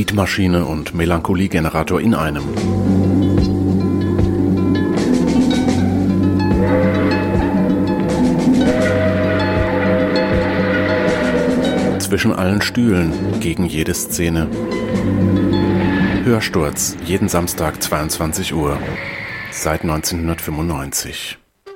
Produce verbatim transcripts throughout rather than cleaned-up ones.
Musikmaschine und Melancholiegenerator in einem. Zwischen allen Stühlen, gegen jede Szene. Hörsturz, jeden Samstag zweiundzwanzig Uhr. Seit neunzehnhundertfünfundneunzig.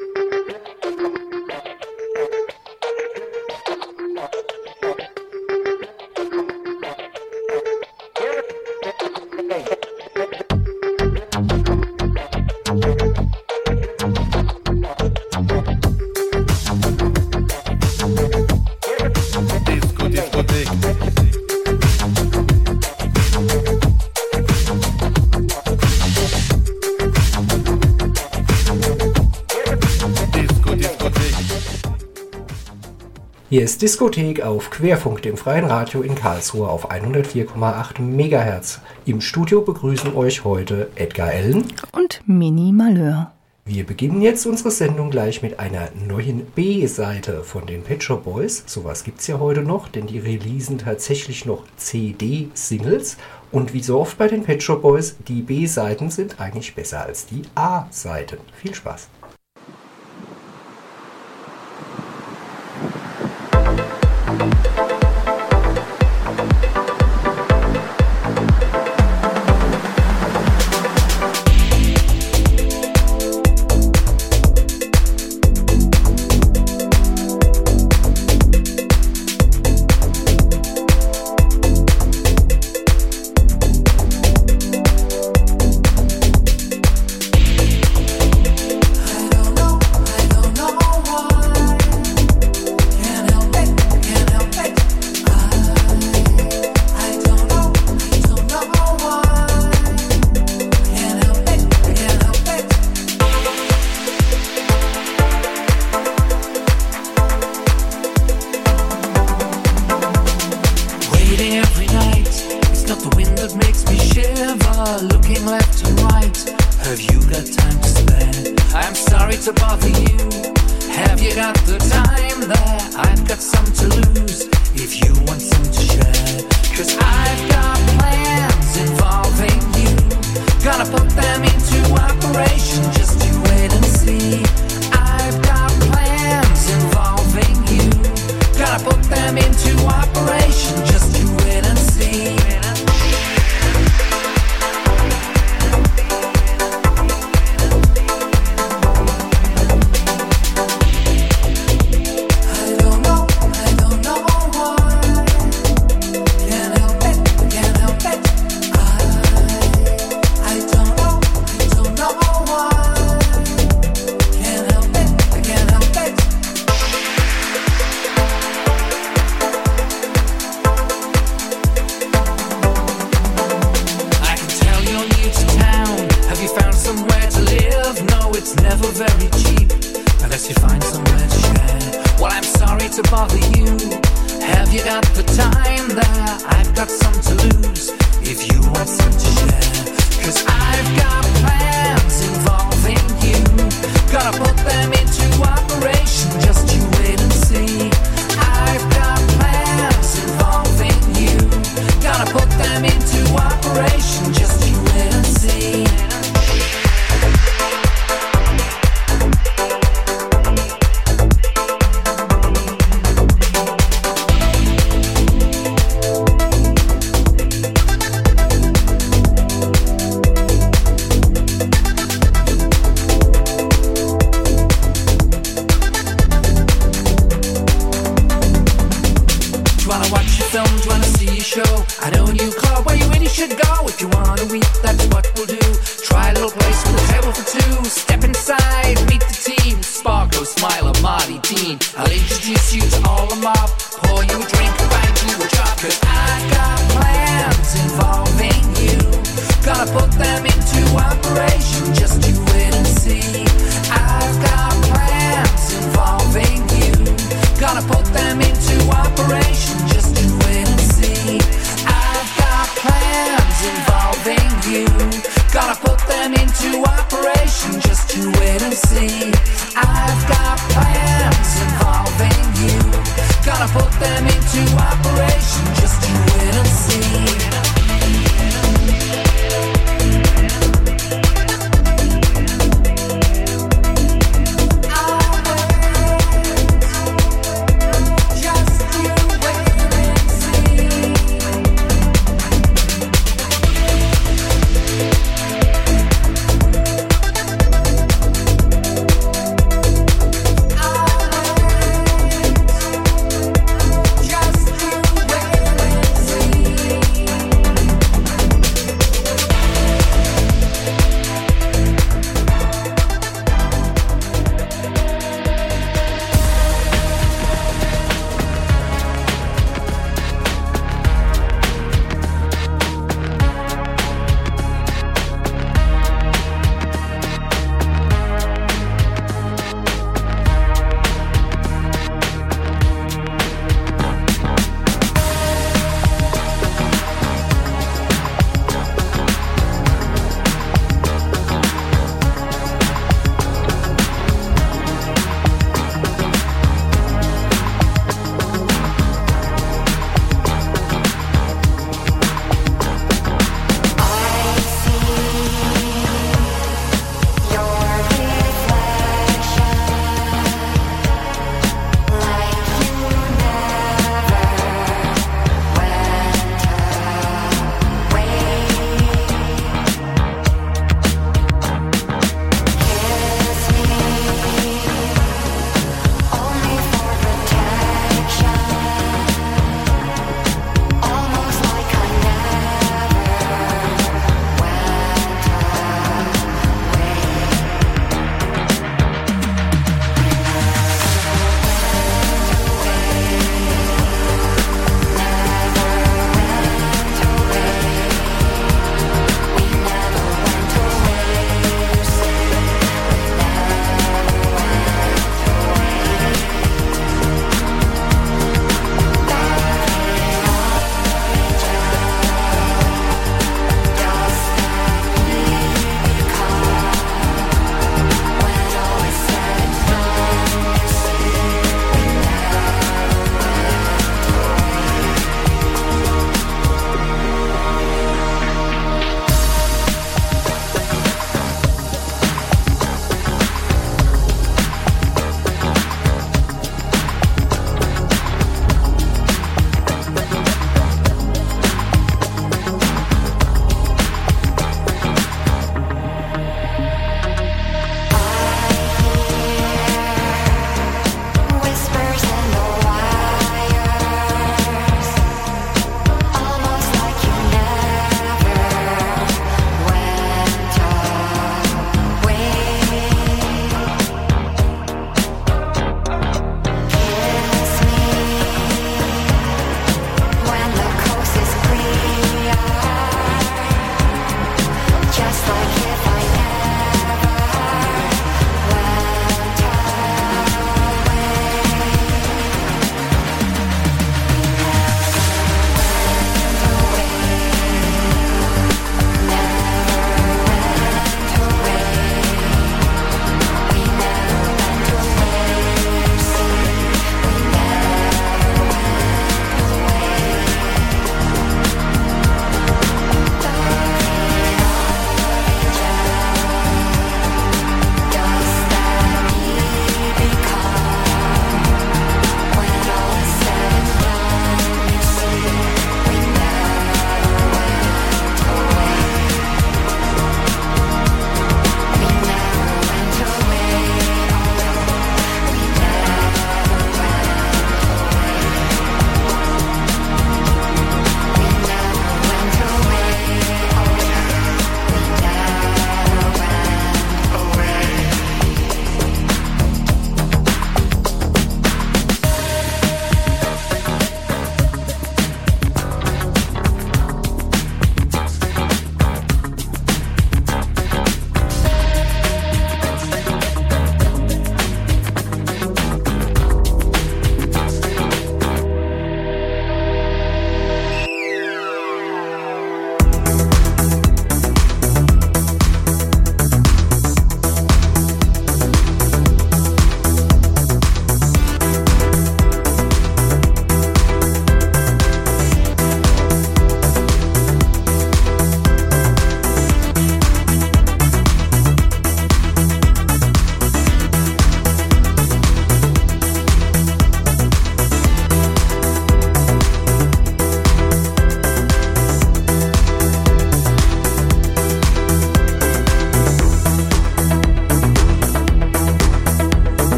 Hier ist Diskothek auf Querfunk, dem freien Radio in Karlsruhe auf hundertvier Komma acht Megahertz. Im Studio begrüßen euch heute Edgar Allen und Mini Malheur. Wir beginnen jetzt unsere Sendung gleich mit einer neuen B-Seite von den Pet Shop Boys. Sowas gibt's ja heute noch, denn die releasen tatsächlich noch C D-Singles. Und wie so oft bei den Pet Shop Boys, die B-Seiten sind eigentlich besser als die A-Seiten. Viel Spaß! Gonna put them into operation, just you wait and see.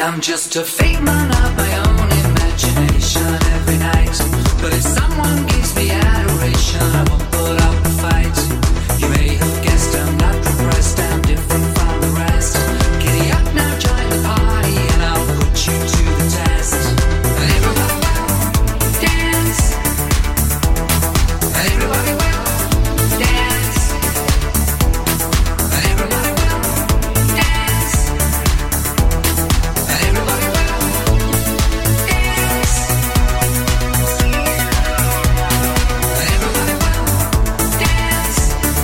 I'm just a figment of my own imagination every night. But if someone gives me adoration, I won't put up a fight. You may have guessed I'm not repressed, I'm different from the rest. Giddy up now, join the party, and I'll put you to the test. And everybody will dance. And everybody will dance. And everybody will dance. And everybody will dance. And everybody will dance.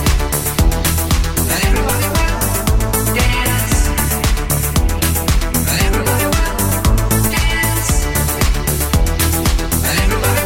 And everybody will dance. And everybody will dance. And everybody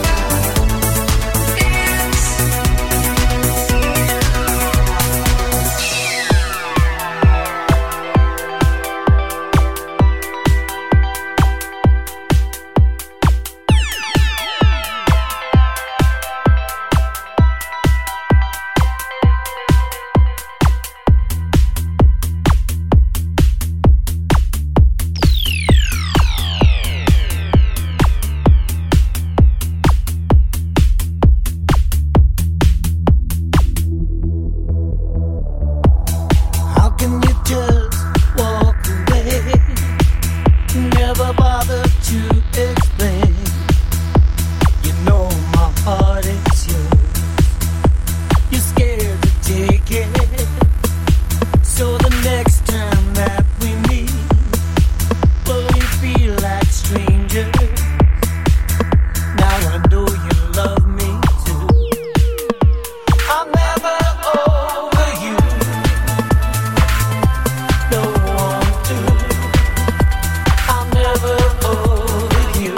How can you just walk away? Never bother to explain. You know my heart is yours. You're scared to take it. So the next time that we meet, will we feel like strangers? Now I know you love me too. I'm never over you. No one to. I'm never over you.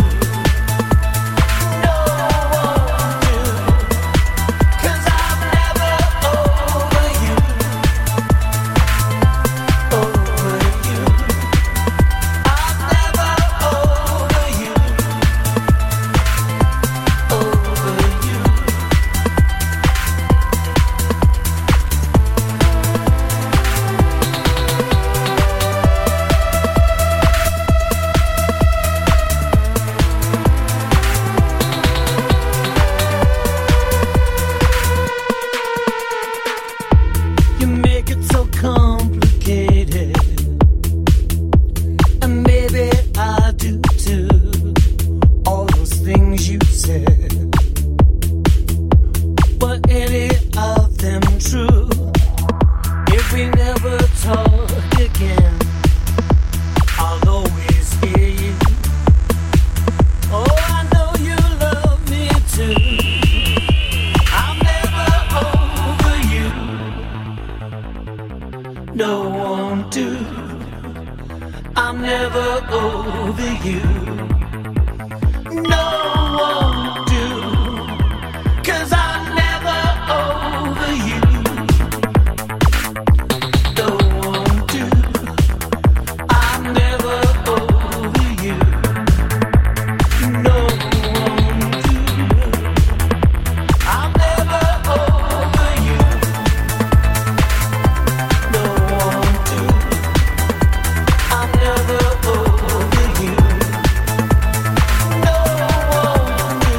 No one to. 'Cause I'm never over you. Over you. I'm never over you. Over you. You make it so complicated, and maybe I do too. All those things you said, were any of them true? If we never talk again, I'll always hear you. Oh, I know you love me too. I'm never over you. No one to. I'm never over you. No one to. 'Cause I'm never over you. No one to. I'm never over you. No one to. I'm never over you. No one to. I'm never over you. No one to.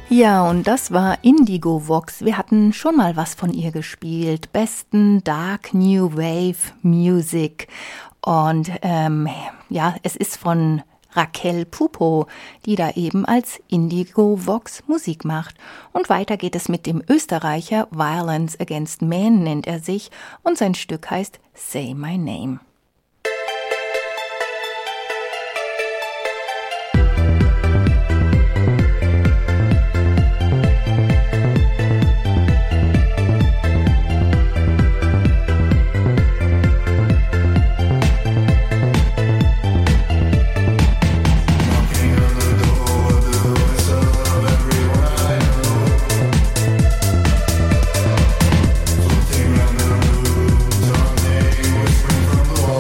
Ja, und das war Indigo Vox. Wir hatten schon mal was von ihr gespielt. Besten Dark New Wave Music. Und ähm, ja, es ist von Raquel Pupo, die da eben als Indigo Vox Musik macht. Und weiter geht es mit dem Österreicher Violence Against Men nennt er sich und sein Stück heißt Say My Name. Floating around the room, Sunday whispering from the wall.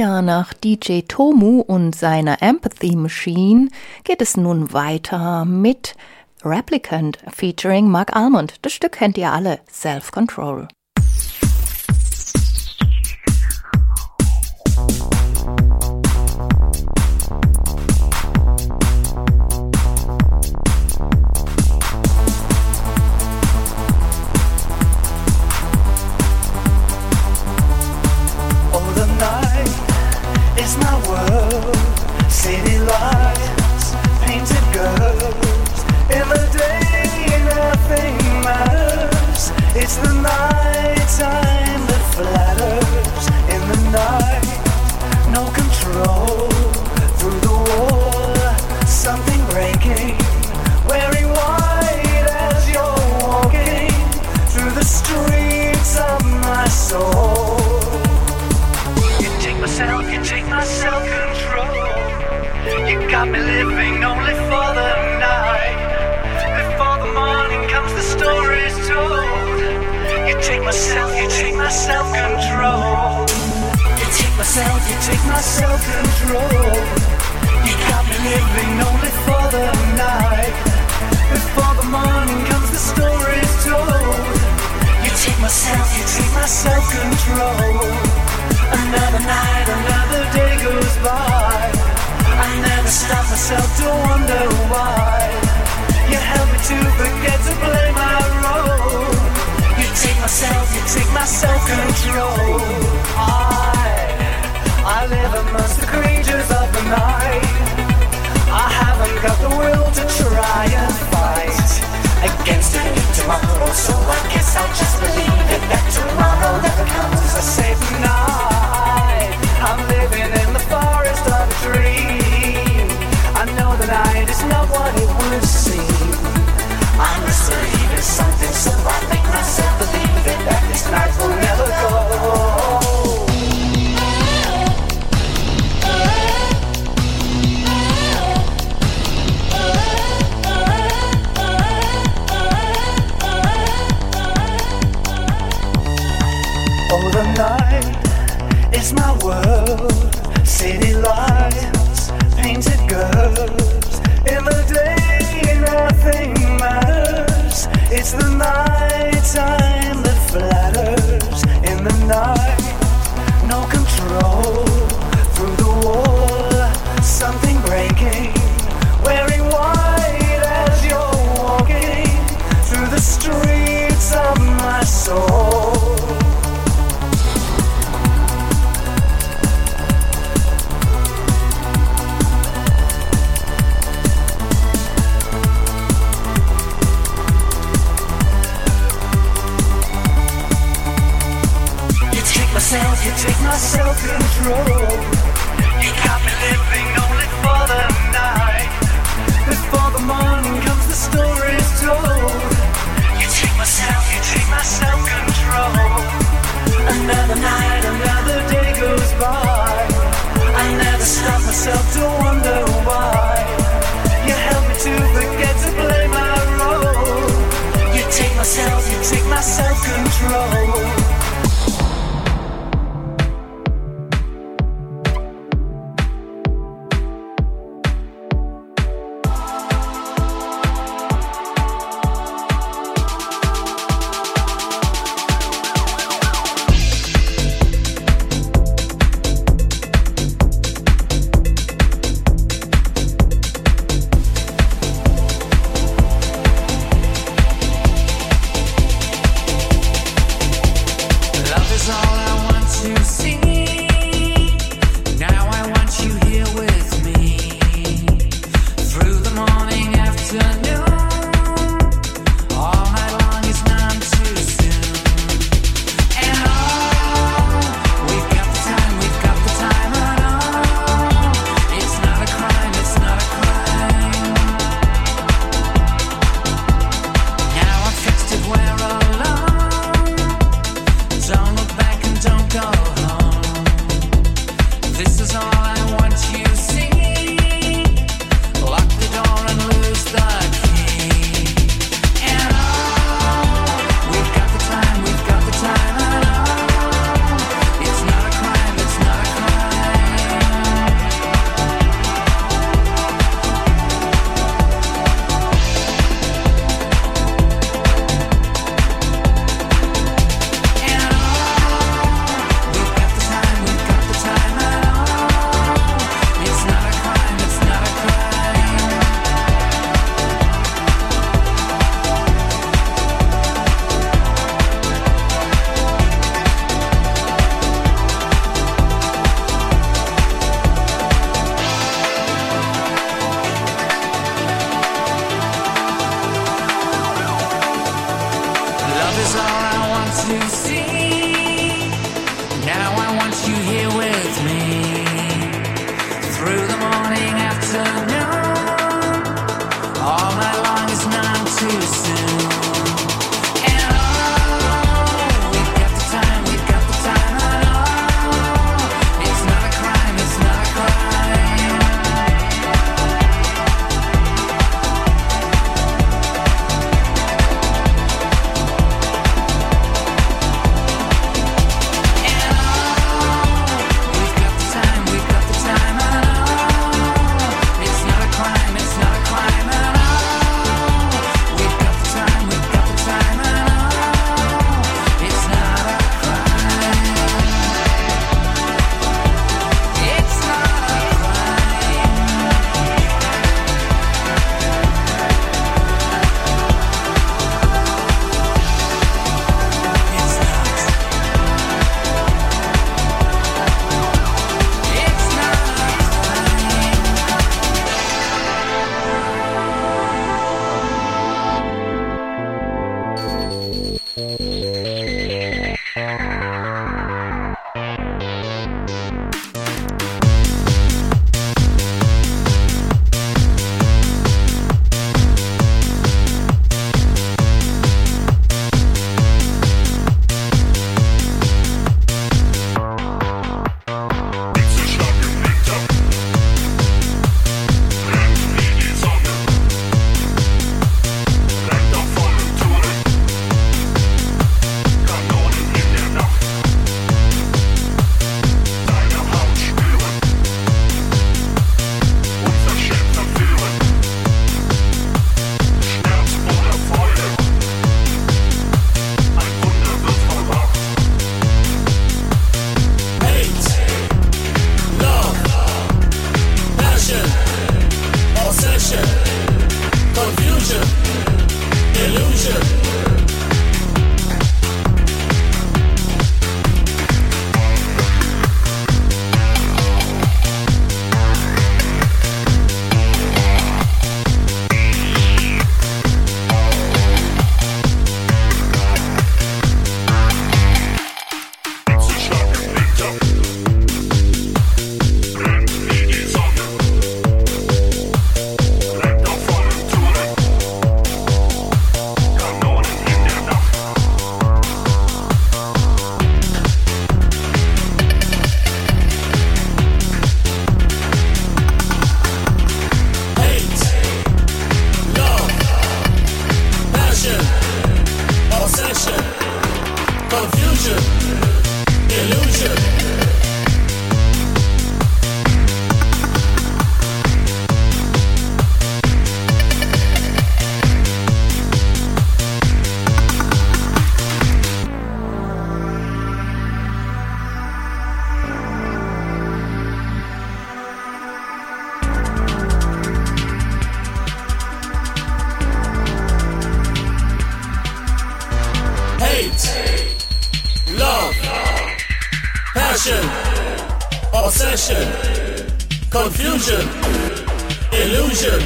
Ja, nach D J Tomu und seiner Empathy Machine geht es nun weiter mit Replicant featuring Mark Almond. Das Stück kennt ihr alle, Self-Control. It's my world, city lights, painted girls. In the day, nothing matters. It's the night time that flatters. In the night, no control. Through the wall, something breaking. Wearing white as you're walking through the streets of my soul. Myself, you take my self-control. You got me living only for the night. Before the morning comes, the story's told. You take myself, you take my self-control. You take myself, you take my self-control. You got me living only for the night. Before the morning comes, the story's told. You take myself, you take my self-control. Another night, another day goes by. I never stop myself to wonder why. You help me to forget to play my role. You take myself, you take my self-control. I, I live amongst the creatures of the night. I haven't got the will to try and fight against a new tomorrow, so I guess I'll just believe it that tomorrow never comes. I say tonight, I'm living in the forest of a dream. I know the night is not what it would seem. I must believe in something, so I make myself believe it that this night will never go. Oh, the night is my world. City lights, painted girls. In the day, nothing matters. It's the night time that flatters. In the night, no control. Through the wall, something breaking. Wearing white as you're walking through the streets of my soul. You take my self-control. You got me living only for the night. Before the morning comes, the story's told. You take myself, you take my self-control. Another night, another day goes by. I never stop myself to wonder why. You help me to forget to play my role. You take myself, you take my self-control. is all I want to see. Now I want you here with me. Through the morning, afternoon, all night long is none too soon. And oh, we've got the time, we've got the time, and oh, it's not a crime, it's not a crime. Obsession, confusion, illusion.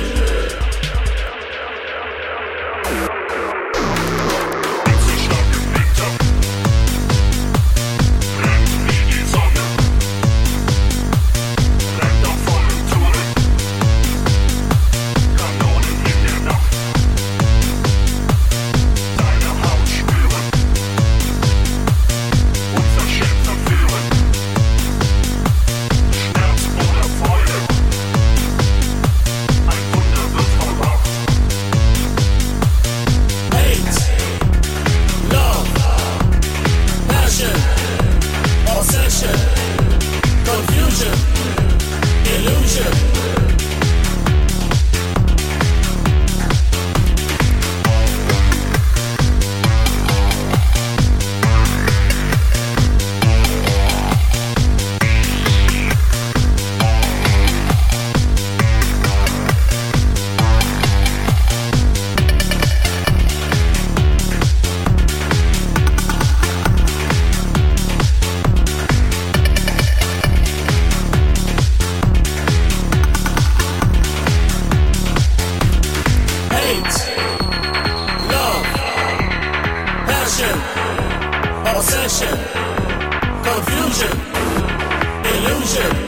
Schmerz oder Freude, ein Wunder obsession, confusion, illusion.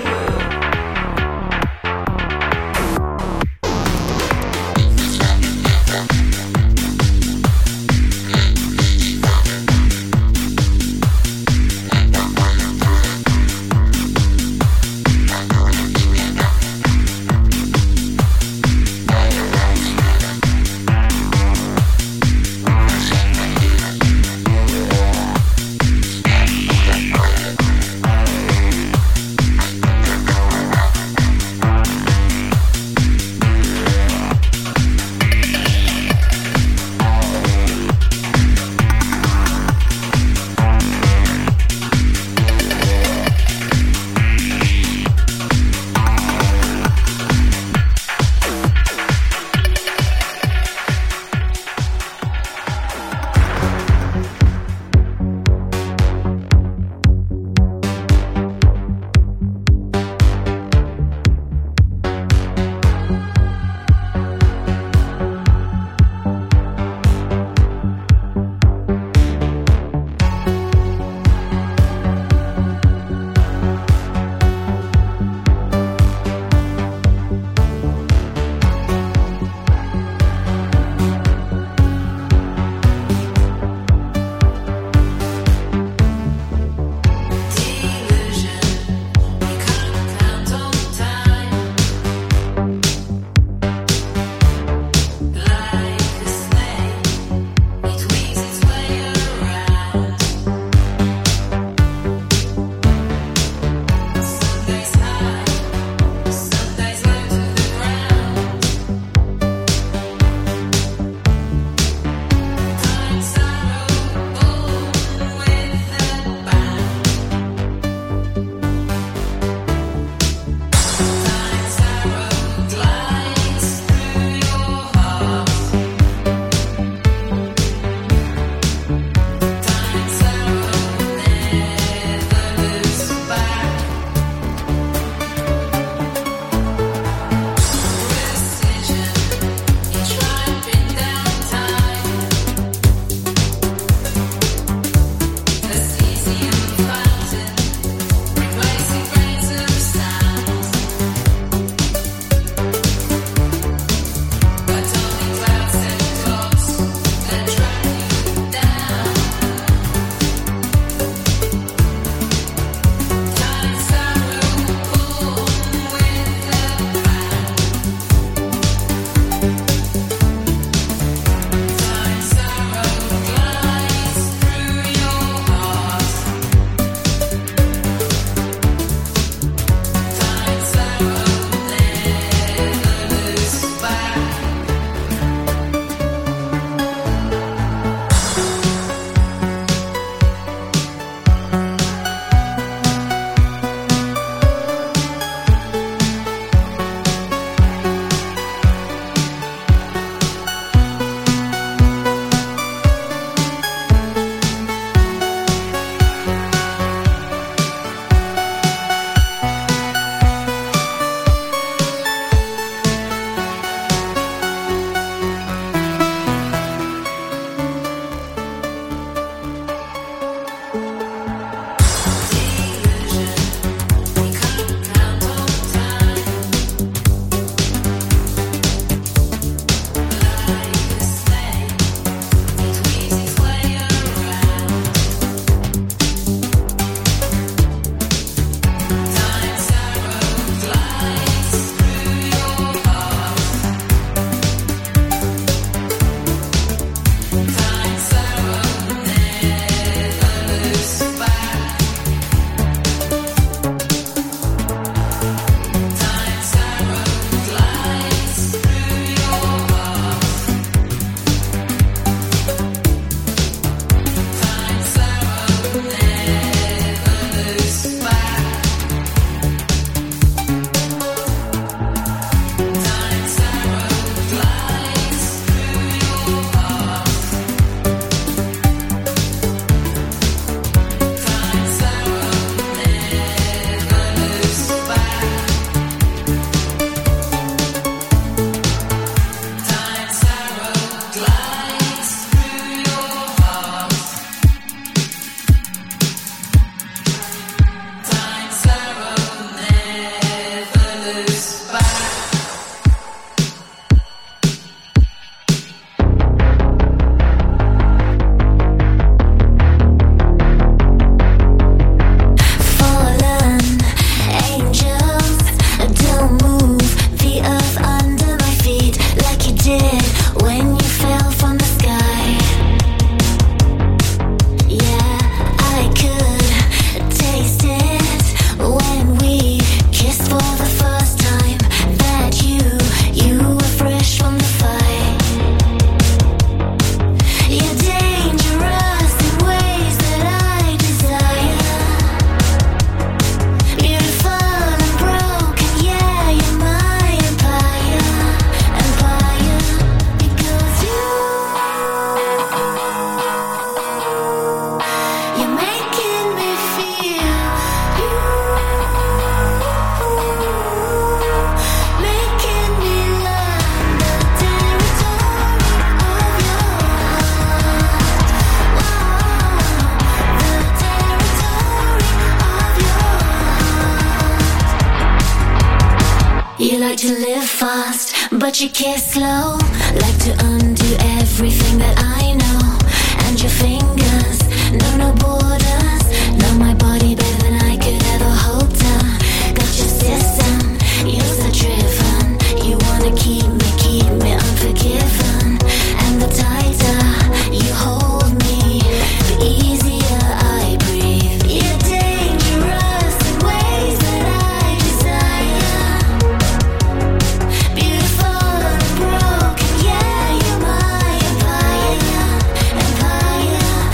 to live fast, but you kiss slow. Like to undo everything that I know. And your fingers know no borders. Know my body better than I could ever hope to. Got your system, you're so driven. You wanna keep me, keep me unforgiven. And the tighter you hold me, the easier I breathe. You're dangerous in ways that I desire. Beautiful and broken, yeah, you're my empire, empire.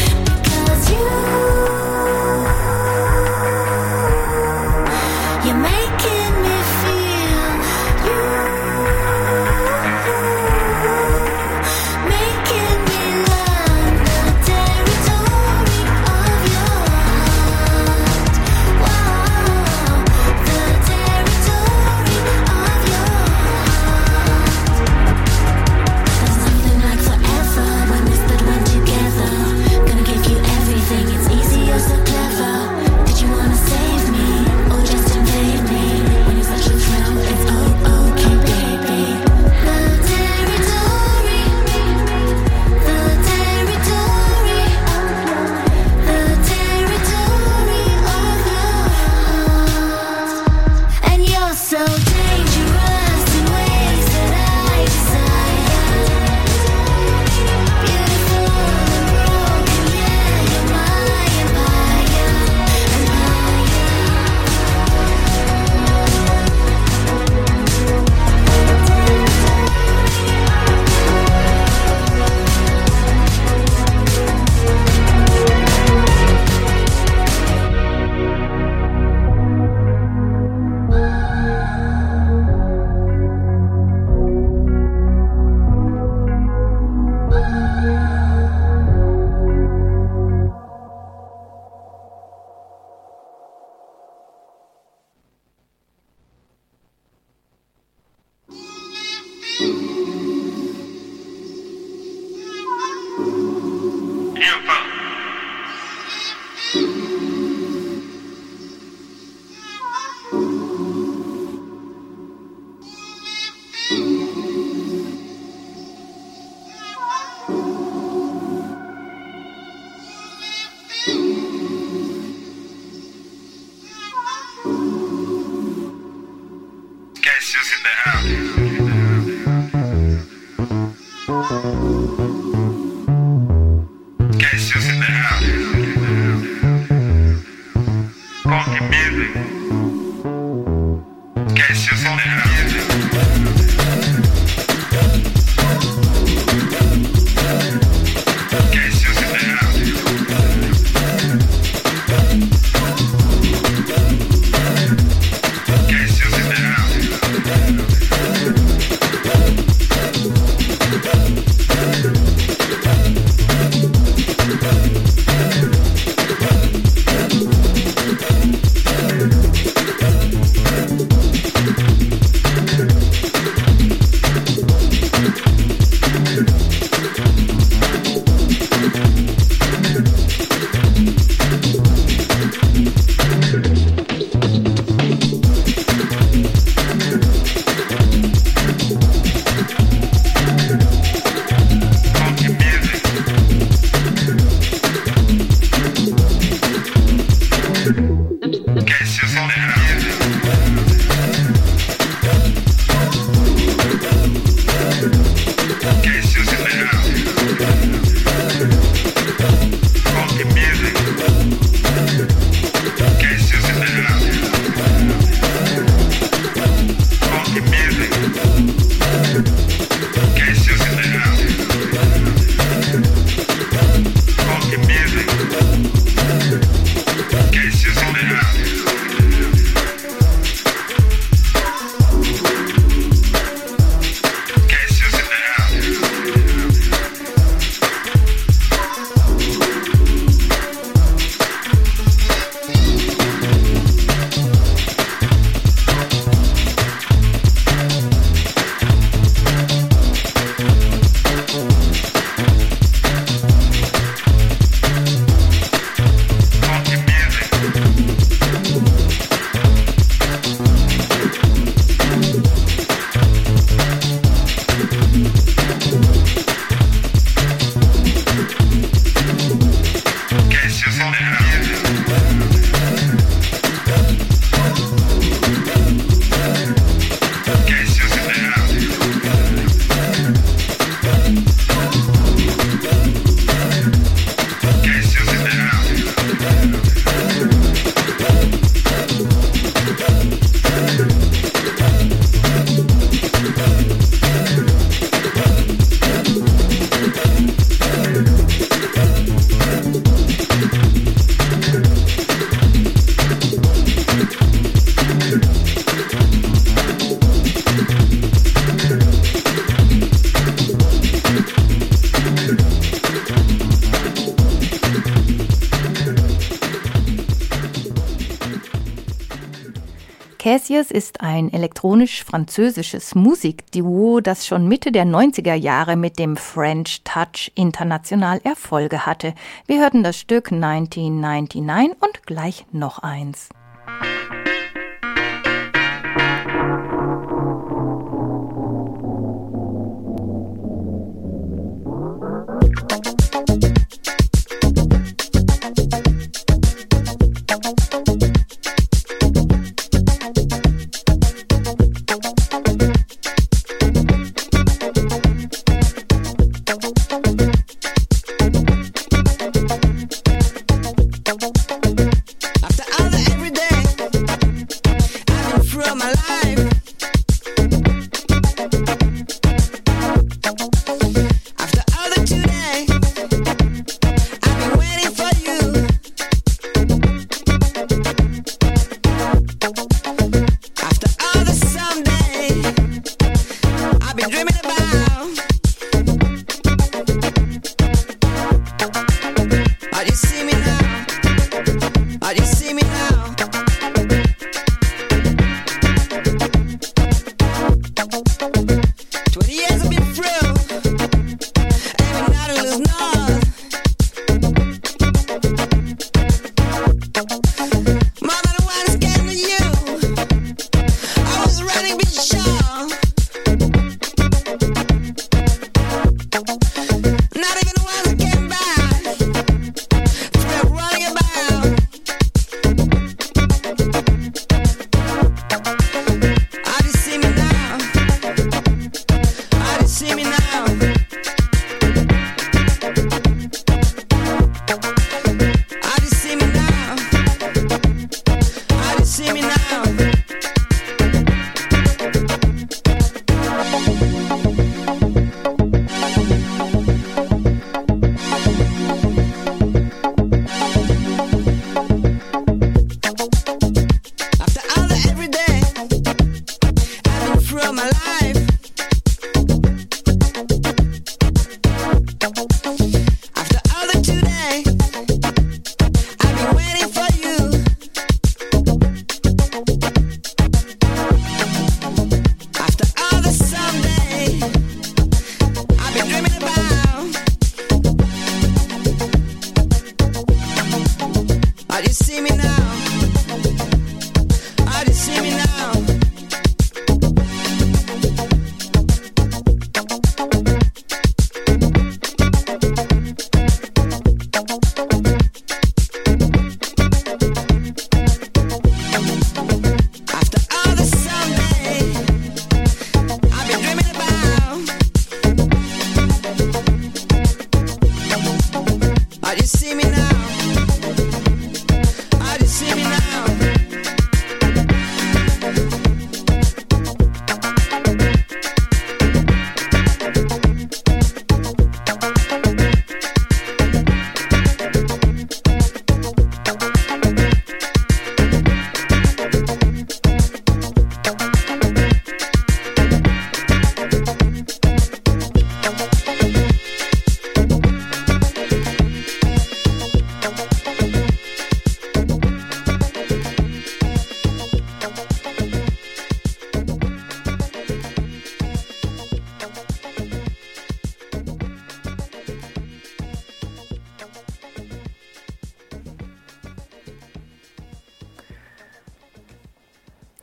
Cassius ist ein elektronisch-französisches Musikduo, das schon Mitte der neunziger Jahre mit dem French Touch international Erfolge hatte. Wir hörten das Stück neunzehnhundertneunundneunzig und gleich noch eins.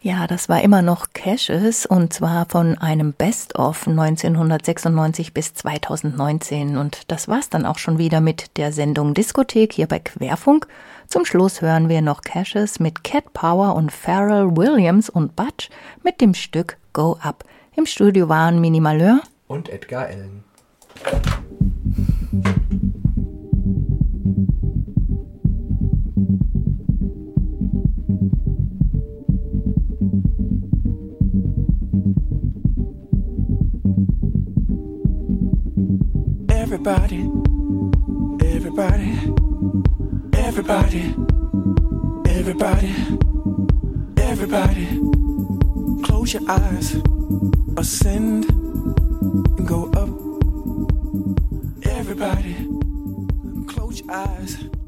Ja, das war immer noch Caches und zwar von einem Best-of neunzehnhundertsechsundneunzig bis zweitausendneunzehn. Und das war's dann auch schon wieder mit der Sendung Diskothek hier bei Querfunk. Zum Schluss hören wir noch Caches mit Cat Power und Pharrell Williams und Butch mit dem Stück Go Up. Im Studio waren Mini Malheur und Edgar Allen. Everybody, everybody, everybody, everybody, everybody, close your eyes, ascend and go up. Everybody, close your eyes.